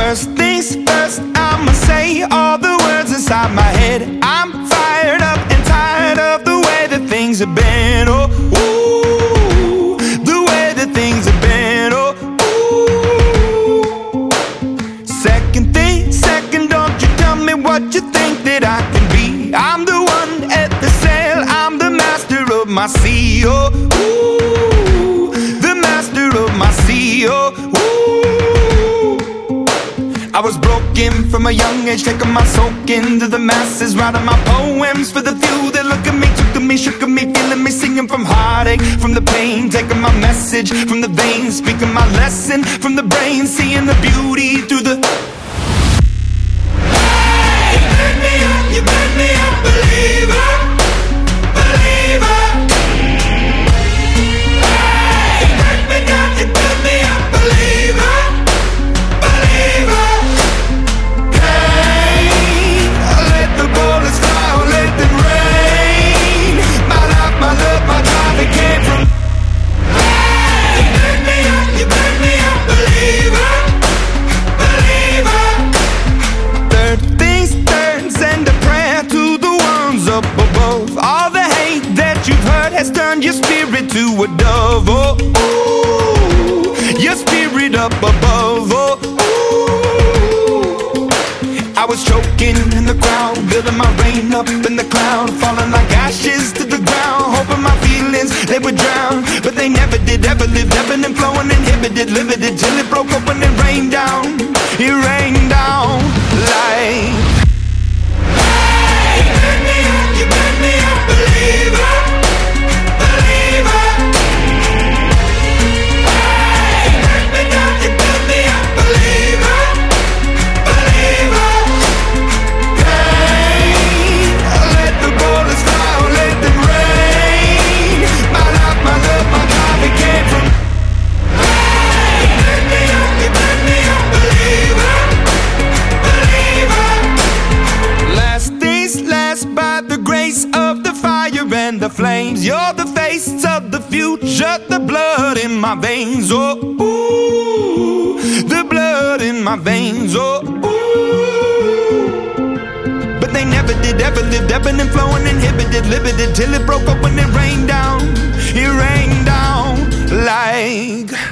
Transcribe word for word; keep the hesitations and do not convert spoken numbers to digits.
First things first, I'ma say all the words inside my head. I'm fired up and tired of the way that things have been. Oh, ooh, the way that things have been. Oh, ooh. Second thing, second, don't you tell me what you think that I can be. I'm the one at the sail, I'm the master of my sea. Oh, ooh, the master of my sea. Oh, ooh. I was broken from a young age, taking my soak into the masses, writing my poems for the few that look at me, took to me, shook at me, feeling me, singing from heartache, from the pain, taking my message from the veins, speaking my lesson from the brain, seeing the beauty through the. Hey, you burn me up, you burn me up, believer, believer. Hey, you burn me down, you burn me up, believer. Turn your spirit to a dove, oh, ooh, your spirit up above, oh, ooh. I was choking in the crowd, building my rain up in the cloud, falling like ashes to the ground, hoping my feelings, they would drown, but they never did, ever lived, ebbing and flowing, inhibited, limited, till it broke open and rained down, it rained down like. Hey, you burn me up, you burn me up, believer. The flames, you're the face of the future, the blood in my veins, oh, ooh, the blood in my veins, oh, ooh. But they never did, ever lived, ebbing and flowing, inhibited, limited, till it broke up when it rained down, it rained down like.